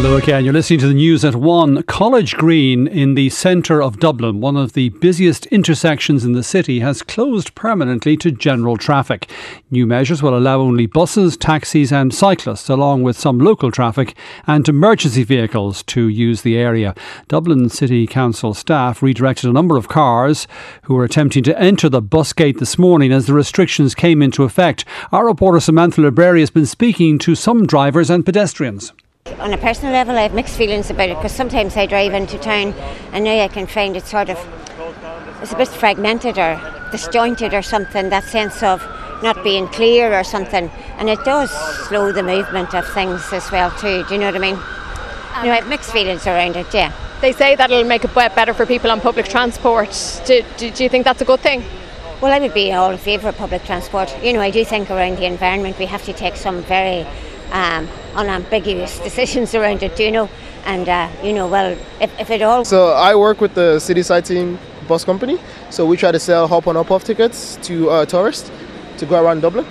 Hello again, you're listening to the news at 1. College Green in the centre of Dublin, one of the busiest intersections in the city, has closed permanently to general traffic. New measures will allow only buses, taxis and cyclists, along with some local traffic and emergency vehicles, to use the area. Dublin City Council staff redirected a number of cars who were attempting to enter the bus gate this morning as the restrictions came into effect. Our reporter Samantha Libreri has been speaking to some drivers and pedestrians. On a personal level, I have mixed feelings about it, because sometimes I drive into town and now I can find it it's a bit fragmented or disjointed or something, that sense of not being clear or something, and it does slow the movement of things as well too, do you know what I mean? I have mixed feelings around it, yeah. They say that it'll make it better for people on public transport. Do you think that's a good thing? Well, I would be all in favour of public transport. I do think around the environment we have to take some very unambiguous decisions around it, and if it all... So I work with the City Sightseeing bus company, so we try to sell hop on hop off tickets to tourists to go around Dublin.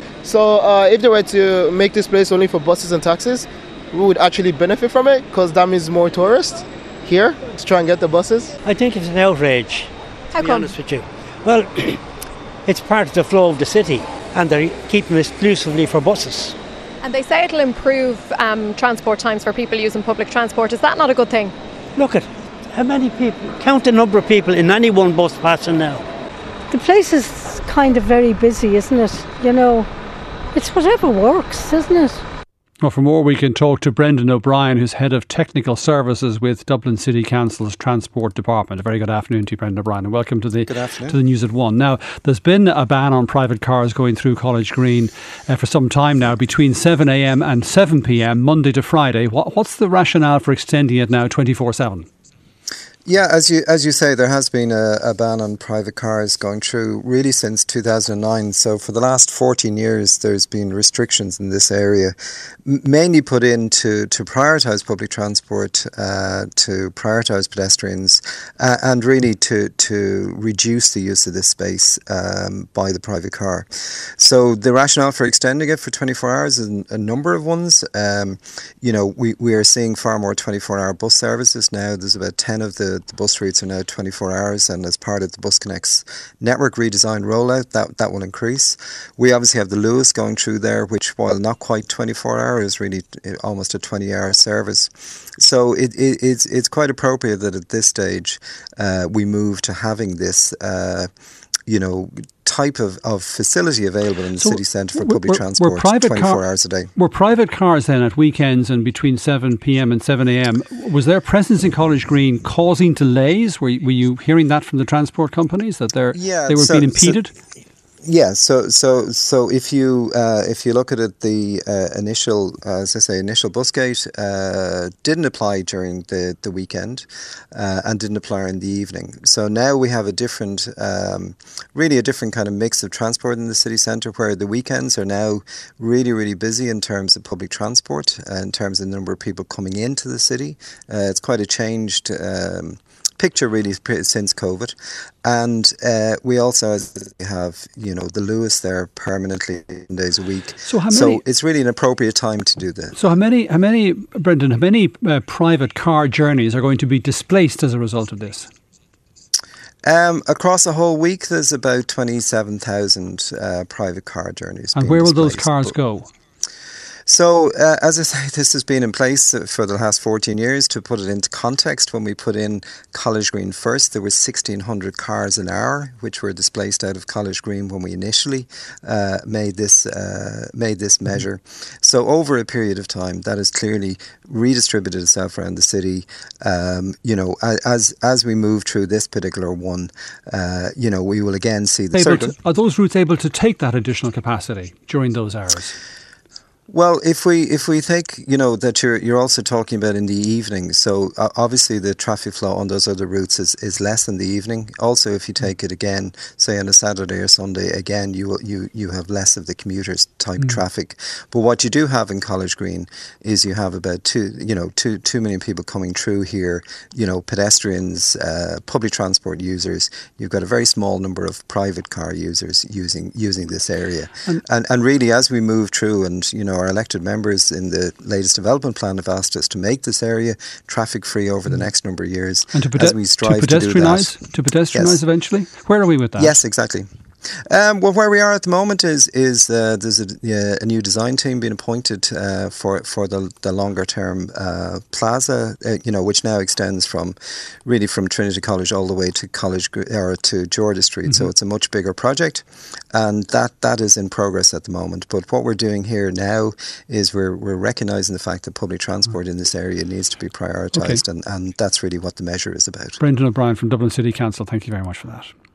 So if they were to make this place only for buses and taxis, we would actually benefit from it, because that means more tourists here to try and get the buses. I think it's an outrage, How to be come? honest with you. Well, it's part of the flow of the city, and they're keeping it exclusively for buses. And they say it'll improve transport times for people using public transport. Is that not a good thing? Look at how many people, count the number of people in any one bus passing now. The place is kind of very busy, isn't it? It's whatever works, isn't it? Well, for more, we can talk to Brendan O'Brien, who's Head of Technical Services with Dublin City Council's Transport Department. A very good afternoon to you, Brendan O'Brien, and welcome to the News at 1. Now, there's been a ban on private cars going through College Green for some time now, between 7 a.m. and 7 p.m, Monday to Friday. What's the rationale for extending it now 24/7? Yeah, as you say, there has been a ban on private cars going through really since 2009. So for the last 14 years, there's been restrictions in this area, mainly put in to prioritise public transport, to prioritise pedestrians, and really to reduce the use of this space by the private car. So the rationale for extending it for 24 hours is a number of ones. We are seeing far more 24-hour bus services now. There's about 10 of the bus routes are now 24 hours, and as part of the BusConnect's network redesign rollout, that will increase. We obviously have the Luas going through there, which, while not quite 24 hours, really almost a 20-hour service. So it's quite appropriate that at this stage we move to having this type of facility available in the city centre for public transport 24 hours a day. Were private cars then at weekends and between 7 p.m. and 7 a.m, was their presence in College Green causing delays? Were you hearing that from the transport companies, that they were being impeded? So if you look at it, the initial bus gate didn't apply during the weekend and didn't apply in the evening. So now we have a different kind of mix of transport in the city centre, where the weekends are now really, really busy in terms of public transport, in terms of the number of people coming into the city. It's quite a changed picture really since COVID, and we also have the Luas there permanently 7 days a week. So it's really an appropriate time to do that. So how many Brendan, how many private car journeys are going to be displaced as a result of this? Across a whole week, there's about 27,000 private car journeys. And where will those cars go? So, as I say, this has been in place for the last 14 years. To put it into context, when we put in College Green first, there were 1,600 cars an hour, which were displaced out of College Green when we initially made this measure. So, over a period of time, that has clearly redistributed itself around the city. As we move through this particular one, we will again see the... Are those routes able to take that additional capacity during those hours? Well, if we think, that you're also talking about in the evening, so obviously the traffic flow on those other routes is less in the evening. Also, if you take it again, say on a Saturday or Sunday, again you have less of the commuters type traffic. But what you do have in College Green is you have about 2 million people coming through here. Pedestrians, public transport users. You've got a very small number of private car users using this area, and really as we move through, and our elected members in the latest development plan have asked us to make this area traffic free over the next number of years, and as we strive to do that. To pedestrianise eventually? Where are we with that? Yes, exactly. Well, where we are at the moment is there's a new design team being appointed for the longer term plaza, which now extends from Trinity College all the way to to Georgia Street. Mm-hmm. So it's a much bigger project, and that is in progress at the moment. But what we're doing here now is we're recognising the fact that public transport in this area needs to be prioritised, and that's really what the measure is about. Brendan O'Brien from Dublin City Council, thank you very much for that.